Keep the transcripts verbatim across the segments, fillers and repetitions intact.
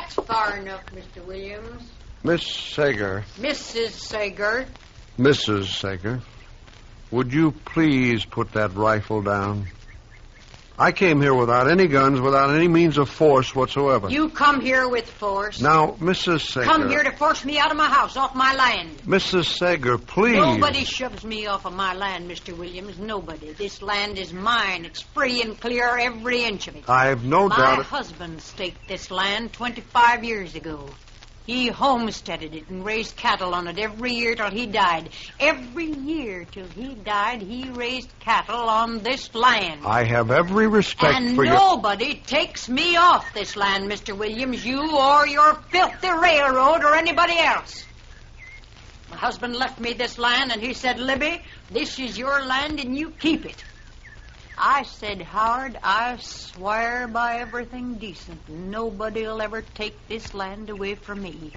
That's far enough, Mister Williams. Miss Sager. Missus Sager. Missus Sager. Would you please put that rifle down? I came here without any guns, without any means of force whatsoever. You come here with force. Now, Missus Sager... Come here to force me out of my house, off my land. Missus Sager, please... Nobody shoves me off of my land, Mister Williams. Nobody. This land is mine. It's free and clear, every inch of it. I've no my doubt... My husband staked this land twenty-five years ago. He homesteaded it and raised cattle on it every year till he died. Every year till he died, he raised cattle on this land. I have every respect and for you. And nobody takes me off this land, Mister Williams, you or your filthy railroad or anybody else. My husband left me this land, and he said, Libby, this is your land, and you keep it. I said, Howard, I swear by everything decent, nobody'll ever take this land away from me.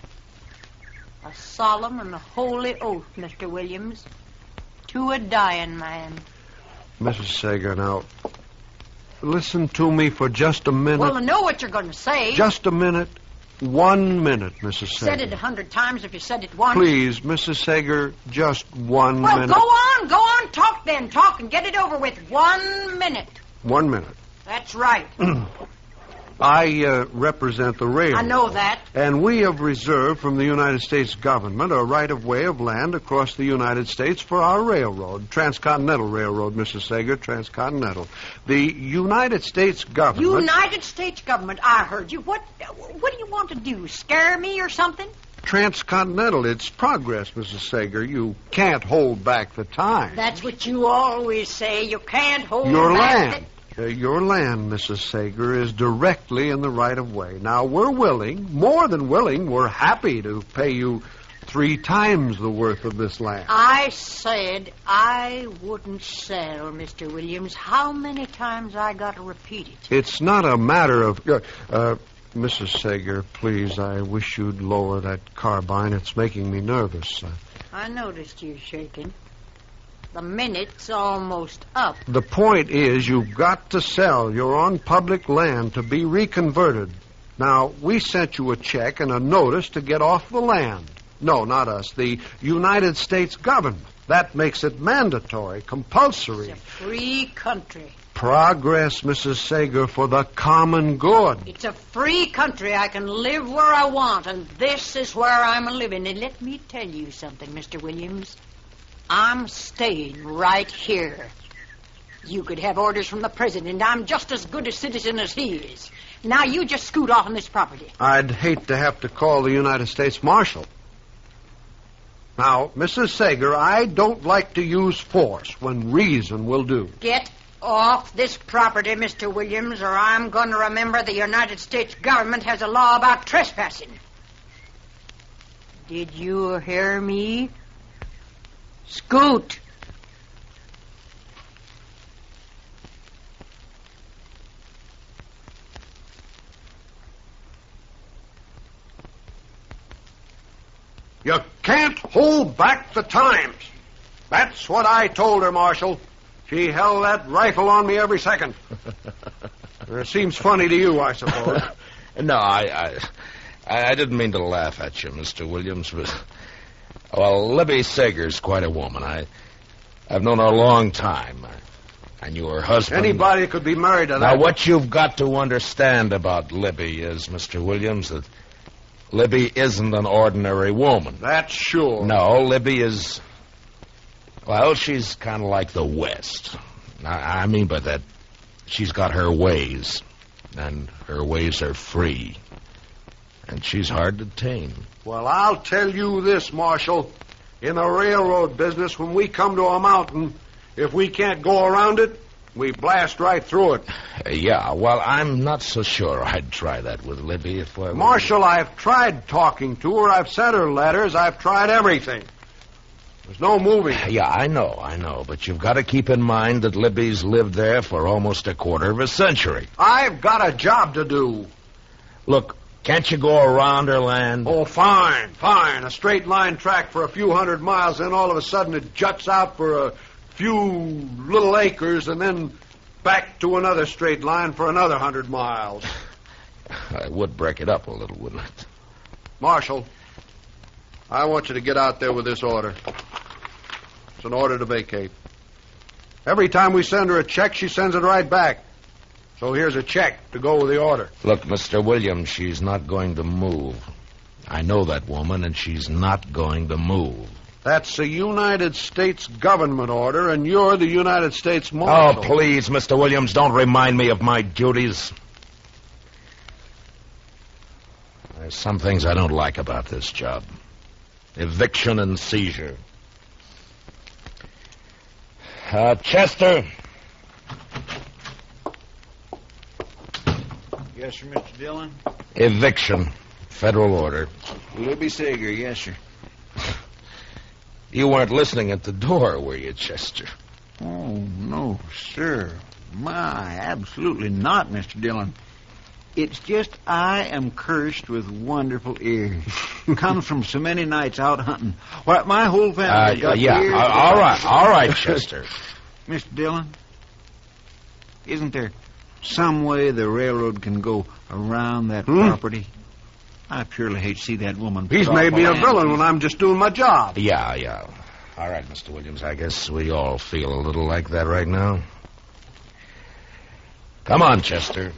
A solemn and a holy oath, Mister Williams, to a dying man. Missus Sager, now, listen to me for just a minute. Well, I know what you're going to say. Just a minute. One minute, Missus Sager. Said it a hundred times if you said it once. Please, Missus Sager, just one well, minute. Well, go on, go on, talk then, talk and get it over with. One minute. One minute. That's right. I uh, represent the railroad. I know that. And we have reserved from the United States government a right-of-way of land across the United States for our railroad, Transcontinental Railroad, Missus Sager, Transcontinental. The United States government... United States government, I heard you. What, what do you want to do, scare me or something? Transcontinental, it's progress, Missus Sager. You can't hold back the time. That's what you always say. You can't hold Your back land. The... Uh, your land, Missus Sager, is directly in the right-of-way. Now, we're willing, more than willing, we're happy to pay you three times the worth of this land. I said I wouldn't sell, Mister Williams. How many times I got to repeat it? It's not a matter of... Uh, uh, Missus Sager, please, I wish you'd lower that carbine. It's making me nervous. Uh, I noticed you shaking. The minute's almost up. The point is, you've got to sell. You're on public land to be reconverted. Now, we sent you a check and a notice to get off the land. No, not us. The United States government. That makes it mandatory, compulsory. It's a free country. Progress, Missus Sager, for the common good. It's a free country. I can live where I want, and this is where I'm living. And let me tell you something, Mister Williams. I'm staying right here. You could have orders from the president. I'm just as good a citizen as he is. Now you just scoot off on this property. I'd hate to have to call the United States Marshal. Now, Missus Sager, I don't like to use force when reason will do. Get off this property, Mister Williams, or I'm going to remember the United States government has a law about trespassing. Did you hear me? Scoot. You can't hold back the times. That's what I told her, Marshal. She held that rifle on me every second. It seems funny to you, I suppose. No, I, I I didn't mean to laugh at you, Mister Williams, but... Well, Libby Sager's quite a woman. I, I've known her a long time. I, I knew her husband. Anybody could be married to that. Now, what you've got to understand about Libby is, Mister Williams, that Libby isn't an ordinary woman. That's sure. No, Libby is... Well, she's kind of like the West. I, I mean by that, she's got her ways, and her ways are free. And she's hard to tame. Well, I'll tell you this, Marshal. In the railroad business, when we come to a mountain, if we can't go around it, we blast right through it. Uh, yeah, well, I'm not so sure I'd try that with Libby if I were... Marshal, I've tried talking to her. I've sent her letters. I've tried everything. There's no moving. Yeah, I know, I know. But you've got to keep in mind that Libby's lived there for almost a quarter of a century. I've got a job to do. Look, can't you go around her land? Oh, fine, fine. A straight line track for a few hundred miles, then all of a sudden it juts out for a few little acres, and then back to another straight line for another hundred miles. I would break it up a little, wouldn't it? Marshal, I want you to get out there with this order. It's an order to vacate. Every time we send her a check, she sends it right back. So here's a check to go with the order. Look, Mister Williams, she's not going to move. I know that woman, and she's not going to move. That's a United States government order, and you're the United States Marshal. Oh, please, Mister Williams, don't remind me of my duties. There's some things I don't like about this job. Eviction and seizure. Uh, Chester. Yes, sir, Mister Dillon. Eviction. Federal order. Libby Sager, yes, sir. You weren't listening at the door, were you, Chester? Oh, no, sir. My, absolutely not, Mister Dillon. It's just I am cursed with wonderful ears. Comes from so many nights out hunting. Why, my whole family Uh, got yeah, ears. uh, all right, all right, Chester. Mister Dillon, isn't there some way the railroad can go around that Hmm? property? I purely hate to see that woman. He's put off made me a land. villain when I'm just doing my job. Yeah, yeah. All right, Mister Williams, I guess we all feel a little like that right now. Come on, Chester.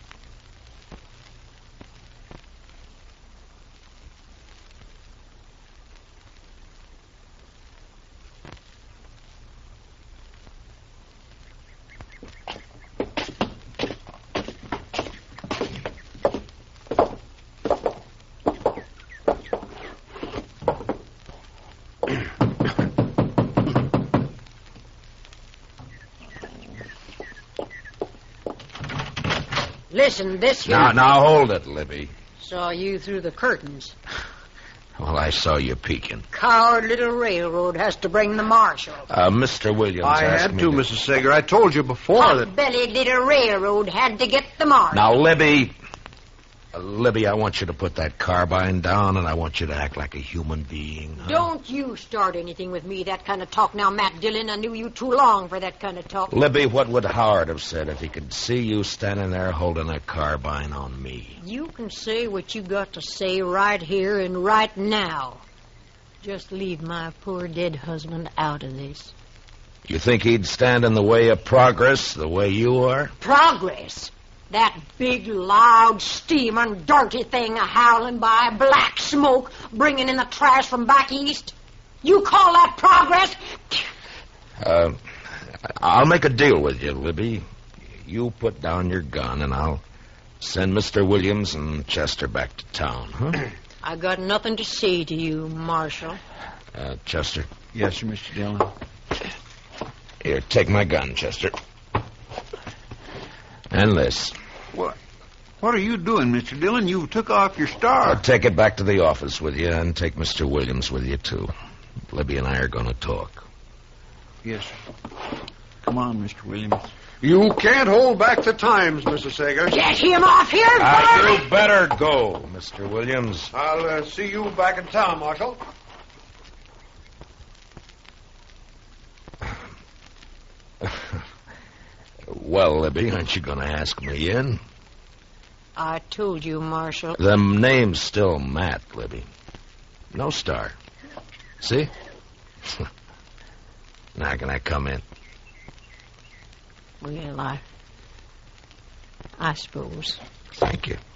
Listen, this here... Now, now, hold it, Libby. Saw you through the curtains. Well, I saw you peeking. Coward little railroad has to bring the marshal. Uh, Mister Williams I asked had me to, Missus Sager. I told you before that... Hot-bellied little railroad had to get the marshal. Now, Libby... Uh, Libby, I want you to put that carbine down, and I want you to act like a human being. Huh? Don't you start anything with me, that kind of talk. Now, Matt Dillon, I knew you too long for that kind of talk. Libby, what would Howard have said if he could see you standing there holding a carbine on me? You can say what you got to say right here and right now. Just leave my poor dead husband out of this. You think he'd stand in the way of progress the way you are? Progress? That big, loud, steaming, dirty thing a-howling by, black smoke, bringing in the trash from back east? You call that progress? Uh, I'll make a deal with you, Libby. You put down your gun, and I'll send Mister Williams and Chester back to town, huh? I got nothing to say to you, Marshal. Uh, Chester. Yes, sir, Mister Dillon. Here, take my gun, Chester. And this. What? What are you doing, Mister Dillon? You took off your I'll star. take it back to the office with you, and take Mister Williams with you, too. Libby and I are going to talk. Yes, sir. Come on, Mister Williams. You can't hold back the times, Missus Sager. Get him off here, Ah, boy! you better go, Mister Williams. I'll uh, see you back in town, Marshal. Well, Libby, aren't you going to ask me in? I told you, Marshal. The name's still Matt, Libby. No star. See? Now can I come in? Well, I... I suppose. Thank you.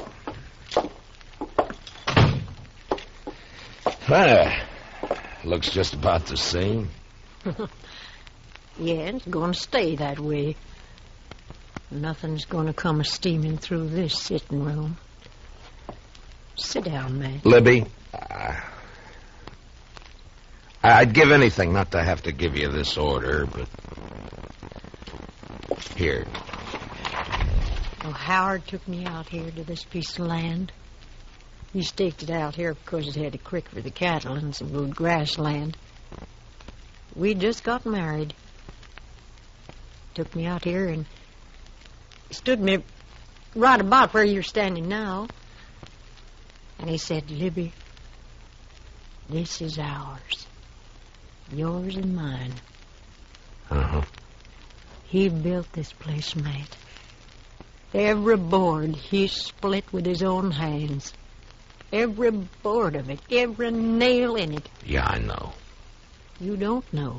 Ah, looks just about the same. Yeah, it's going to stay that way. Nothing's going to come steaming through this sitting room. Sit down, Matt. Libby, uh, I'd give anything not to have to give you this order, but... Here. Well, Howard took me out here to this piece of land. He staked it out here because it had a creek for the cattle and some good grassland. We just got married. Took me out here and stood me right about where you're standing now. And he said, Libby, this is ours. Yours and mine. Uh-huh. He built this place, Matt. Every board he split with his own hands. Every board of it, every nail in it. Yeah, I know. You don't know.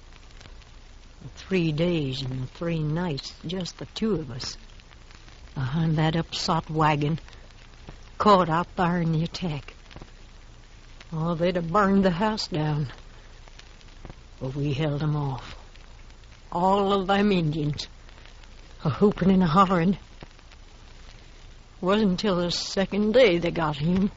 Three days and three nights, just the two of us, behind that upsot wagon, caught out there in the attack. Oh, they'd have burned the house down. But we held them off. All of them Indians, a whooping and a hollering. Wasn't until the second day they got him.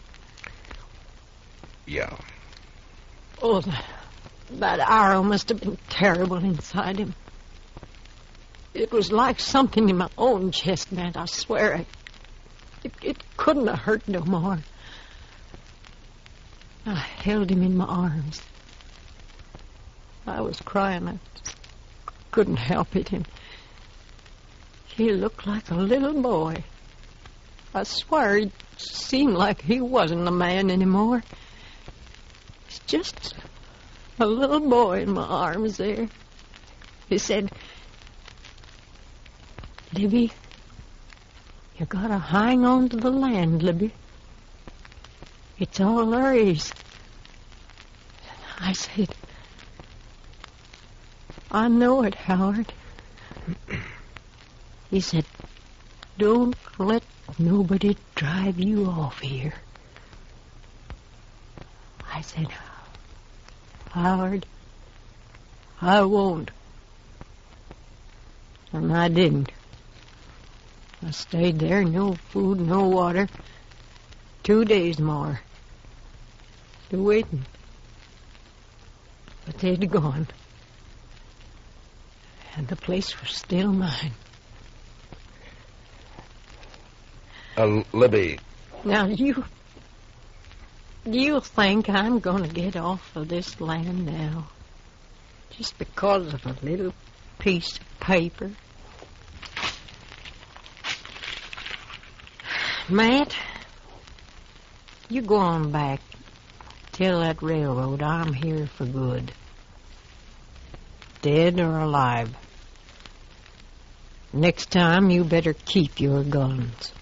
Yeah. Oh, that, that arrow must have been terrible inside him. It was like something in my own chest, man, I swear. It, it, it couldn't have hurt no more. I held him in my arms. I was crying. I couldn't help it. And he looked like a little boy. I swear it seemed like he wasn't a man anymore. He's just a little boy in my arms there. He said, Libby, you gotta hang on to the land, Libby. It's all there is. I said, I know it, Howard. He said, don't let nobody drive you off here. I said, Howard, I won't. And I didn't. I stayed there, no food, no water, two days more, still waiting. But they'd gone. And the place was still mine. Uh, Libby. Now, you... Do you think I'm going to get off of this land now? Just because of a little piece of paper? Matt, you go on back. Tell that railroad I'm here for good. Dead or alive. Next time, you better keep your guns.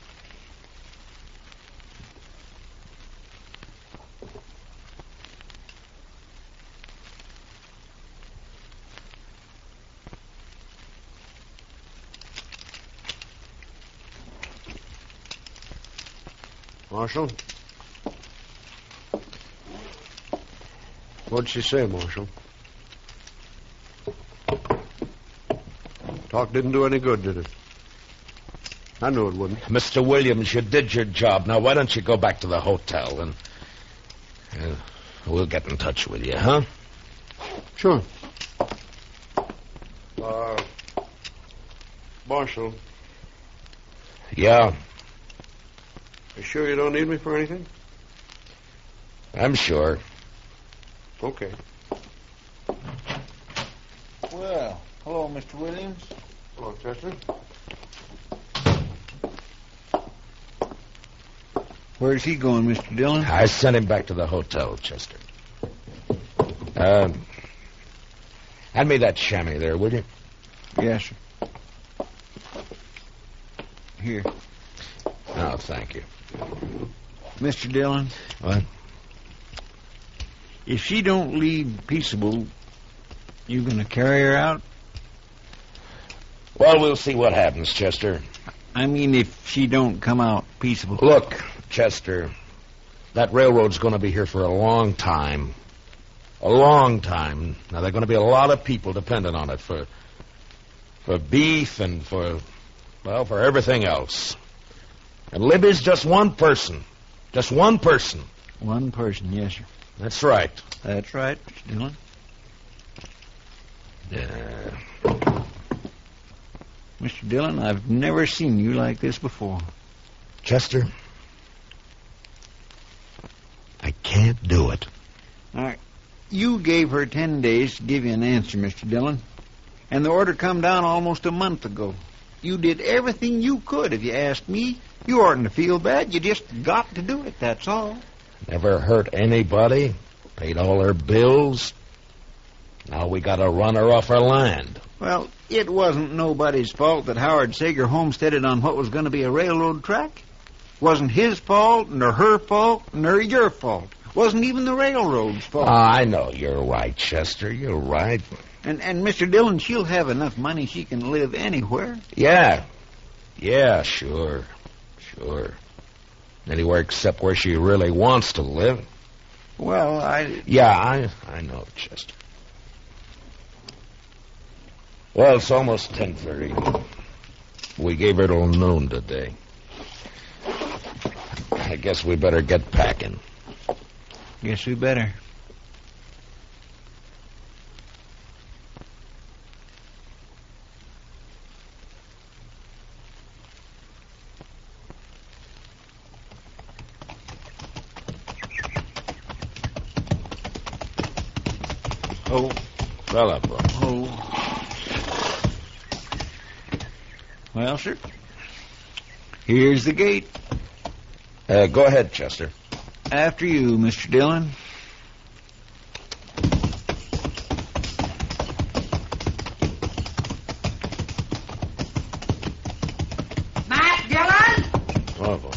Marshal? What'd she say, Marshal? Talk didn't do any good, did it? I knew it wouldn't. Mister Williams, you did your job. Now, why don't you go back to the hotel and uh, we'll get in touch with you, huh? Sure. Uh, Marshal. Yeah. You sure you don't need me for anything? I'm sure. Okay. Well, hello, Mister Williams. Hello, Chester. Where's he going, Mister Dillon? I sent him back to the hotel, Chester. Um, hand me that chamois there, will you? Yes, sir. Here. Oh, thank you. Mister Dillon, What? if she don't leave peaceable, you gonna carry her out? Well, we'll see what happens, Chester. I mean, if she don't come out peaceable. Look, Chester, that railroad's going to be here for a long time. A long time. Now, there are going to be a lot of people dependent on it for, for beef and for, well, for everything else. And Libby's just one person. Just one person. One person, yes, sir. That's right. That's right, Mister Dillon. Yeah. Mister Dillon, I've never seen you like this before. Chester, I can't do it. All right. You gave her ten days to give you an answer, Mister Dillon. And the order come down almost a month ago. You did everything you could. If you asked me, you oughtn't to feel bad. You just got to do it, that's all. Never hurt anybody. Paid all her bills. Now we got to run her off our land. Well, it wasn't nobody's fault that Howard Sager homesteaded on what was going to be a railroad track. Wasn't his fault, nor her fault, nor your fault. Wasn't even the railroad's fault. Oh, I know you're right, Chester. You're right. And, and Mister Dillon, she'll have enough money she can live anywhere. Yeah. Yeah, sure. Sure. Anywhere except where she really wants to live. Well, I... Yeah, I I know, Chester. Well, it's almost ten thirty. We gave her till noon today. I guess we better get packing. Guess we better. Oh, well up, bro. Oh. Well, sir. Here's the gate. Uh, go ahead, Chester. After you, Mister Dillon. Matt Dillon? Oh,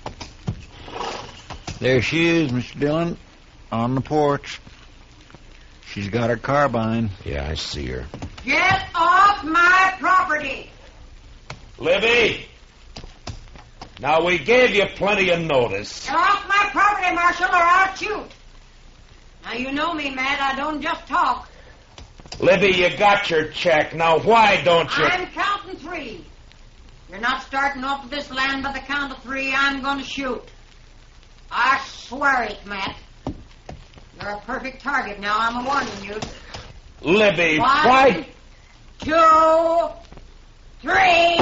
There she is, Mister Dillon, on the porch. She's got her carbine. yeah, I see her. Get off my property. Libby! Now, we gave you plenty of notice. Get off my property, Marshal, or I'll shoot. Now, you know me, Matt. I don't just talk. Libby, you got your check. Now, why don't you... I'm counting three. You're not starting off this land by the count of three. I'm going to shoot. I swear it, Matt. You're a perfect target now. I'm warning you. Libby, One, why... two, three.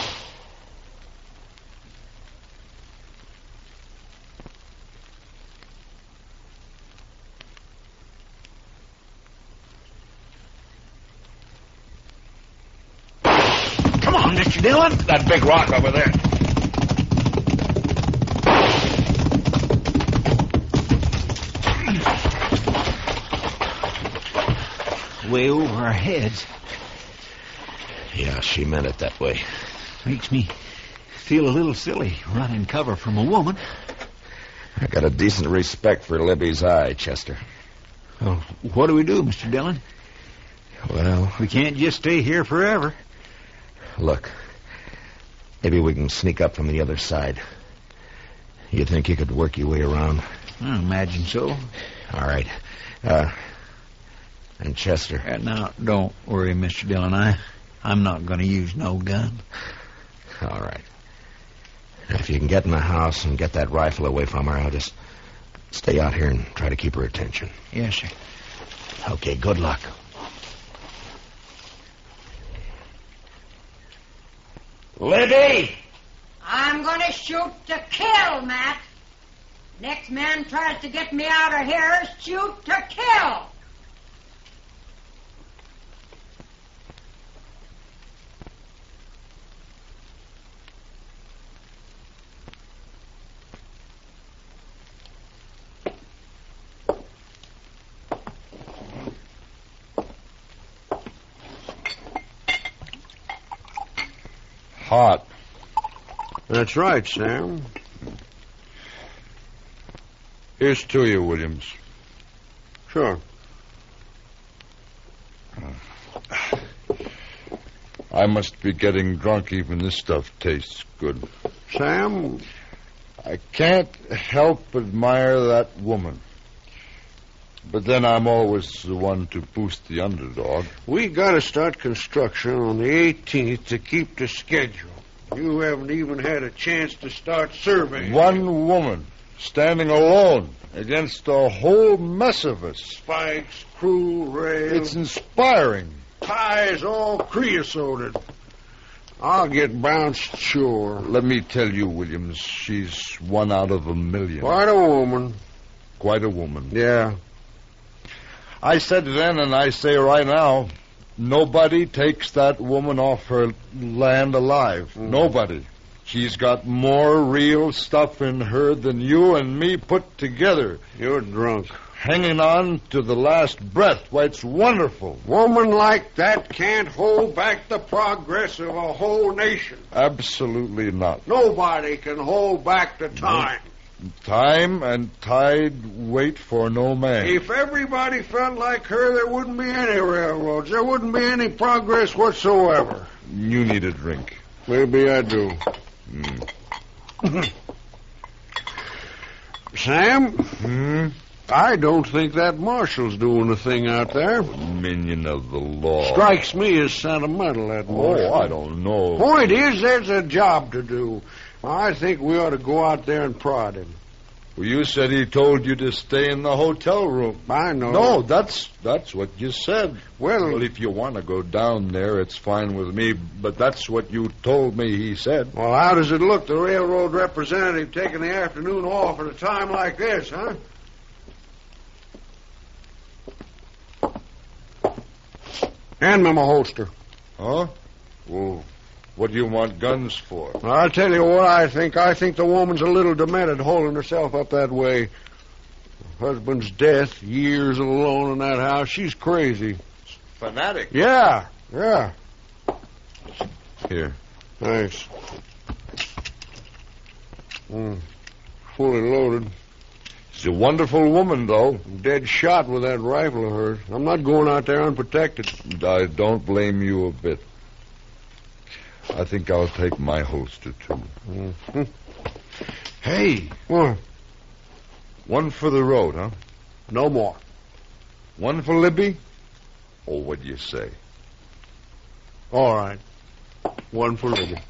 Come on, Mister Dillon. That big rock over there. Way over our heads. Yeah, she meant it that way. Makes me feel a little silly running cover from a woman. I got a decent respect for Libby's eye, Chester. Well, what do we do, Mister Dillon? Well, We can't just stay here forever. look. Maybe we can sneak up from the other side. You think you could work your way around? I imagine so. All right. Uh, and Chester. Uh, now, don't worry, Mister Dillon. I, I'm not going to use no gun. All right. If you can get in the house and get that rifle away from her, I'll just stay out here and try to keep her attention. Yes, sir. Okay, good luck. Libby! I'm going to shoot to kill, Matt. Next man tries to get me out of here, shoot to kill. Hot. That's right, Sam. Here's to you, Williams. Sure. I must be getting drunk. Even this stuff tastes good. Sam, I can't help admire that woman. But then I'm always the one to boost the underdog. we got to start construction on the eighteenth to keep the schedule. You haven't even had a chance to start surveying. One woman standing alone against a whole mess of us. Spikes, crew, rail, It's inspiring. ties all creosoted. I'll get bounced, sure. Let me tell you, Williams, she's one out of a million. Quite a woman. Quite a woman. Yeah. I said then, and I say right now, nobody takes that woman off her land alive. Mm. Nobody. She's got more real stuff in her than you and me put together. You're drunk. hanging on to the last breath. Why, it's wonderful. Woman like that can't hold back the progress of a whole nation. Absolutely not. Nobody can hold back the time. Time and tide wait for no man. If everybody felt like her, there wouldn't be any railroads. There wouldn't be any progress whatsoever. You need a drink. Maybe I do. Mm. Sam? Hmm? I don't think that marshal's doing a thing out there. Minion of the law. Strikes me as sentimental, that marshal. Oh, I don't know. Point is, there's a job to do. I think we ought to go out there and prod him. Well, you said he told you to stay in the hotel room. I know. No, that's that's what you said. Well, well, if you want to go down there, it's fine with me, but that's what you told me he said. Well, how does it look, the railroad representative taking the afternoon off at a time like this, huh? Hand me my holster. Huh? Well, what do you want guns for? I'll tell you what I think. I think the woman's a little demented holding herself up that way. Her husband's death, years alone in that house. She's crazy. Fanatic. Yeah, yeah. Here. Thanks. Mm, fully loaded. She's a wonderful woman, though. Dead shot with that rifle of hers. I'm not going out there unprotected. I don't blame you a bit. I think I'll take my holster, too. Mm-hmm. Hey. What? One for the road, huh? No more. One for Libby? Oh, what do you say? All right. One for Libby.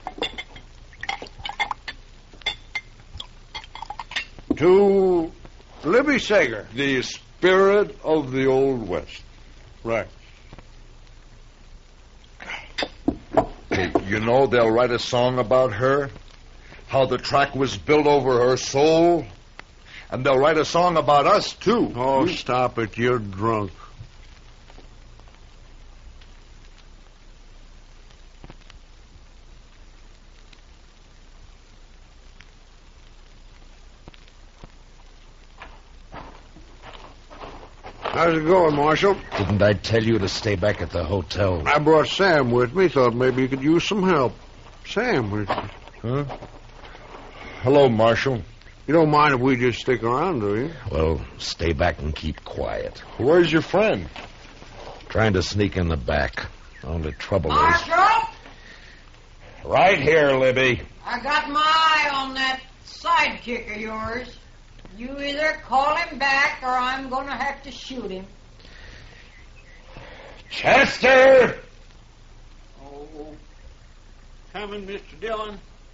To Libby Sager. The spirit of the Old West. Right. Hey, you know they'll write a song about her? How the track was built over her soul? And they'll write a song about us, too. Oh, you... stop it. You're drunk. How's it going, Marshal? Didn't I tell you to stay back at the hotel? I brought Sam with me. Thought maybe you could use some help. Sam, huh? Hello, Marshal. You don't mind if we just stick around, do you? Well, stay back and keep quiet. Where's your friend? Trying to sneak in the back. Only trouble Marshal? is... Right here, Libby. I got my eye on that sidekick of yours. You either call him back or I'm going to have to shoot him. Chester! Oh, coming, Mister Dillon.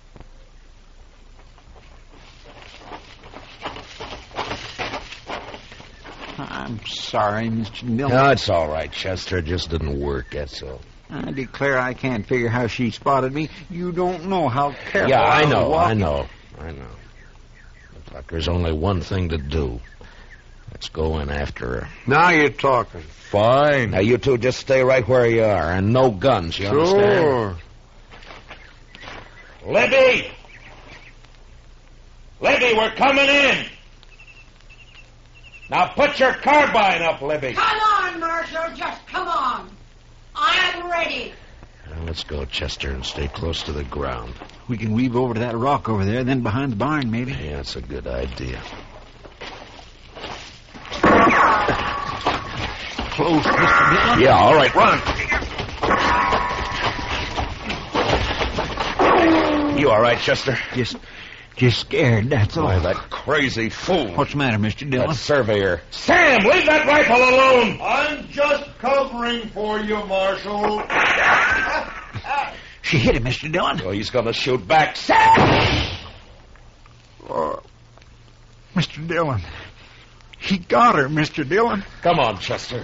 I'm sorry, Mister Dillon. No, it's all right, Chester. It just didn't work, that's all. I declare I can't figure how she spotted me. You don't know how careful Yeah, I I was know, I walking. know, I know. Looks like there's only one thing to do. Let's go in after her. Now you're talking. Fine. Now, you two just stay right where you are, and no guns, you understand? Sure. Libby! Libby, we're coming in! Now put your carbine up, Libby. Come on, Marshal, just come on. I'm ready. Now, let's go, Chester, and stay close to the ground. We can weave over to that rock over there, then behind the barn, maybe. Yeah, that's a good idea. Close, Mister Dillon. Yeah, all right, run. You all right, Chester? Just, just scared, that's all. Why, that crazy fool. What's the matter, Mister Dillon? That surveyor. Sam, leave that rifle alone. I'm just covering for you, Marshal. She hit him, Mister Dillon. Oh, he's going to shoot back. Sam! Oh, Mister Dillon. He got her, Mister Dillon. Come on, Chester.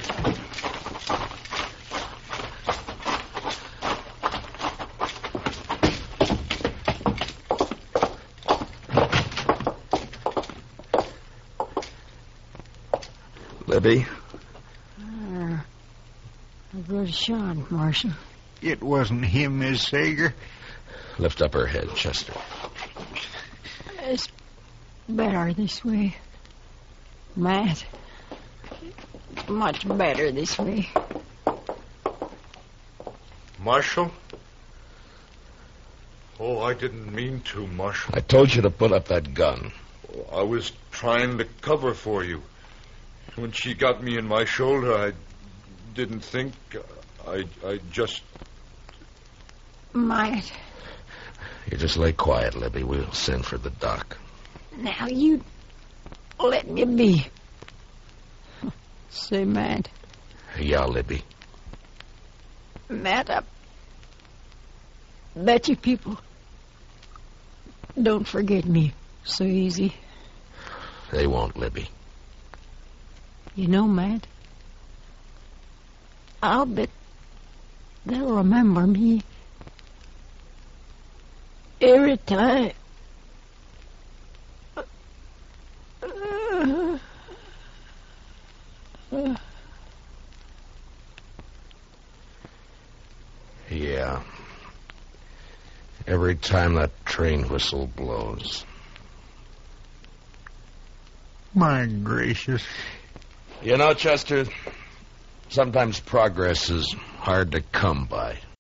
Libby? Uh, a good shot, Marshal. It wasn't him, Miss Sager. Lift up her head, Chester. It's better this way. Matt, much better this way. Marshal? Oh, I didn't mean to, Marshal. I told you to put up that gun. I was trying to cover for you. When she got me in my shoulder, I didn't think. I, I just... Might. You just lay quiet, Libby. We'll send for the doc. Now you let me be. Say, Matt. Yeah, Libby. Matt, I bet you people don't forget me so easy. They won't, Libby. You know, Matt, I'll bet they'll remember me every time. Yeah. Every time that train whistle blows. My gracious. You know, Chester, sometimes progress is hard to come by.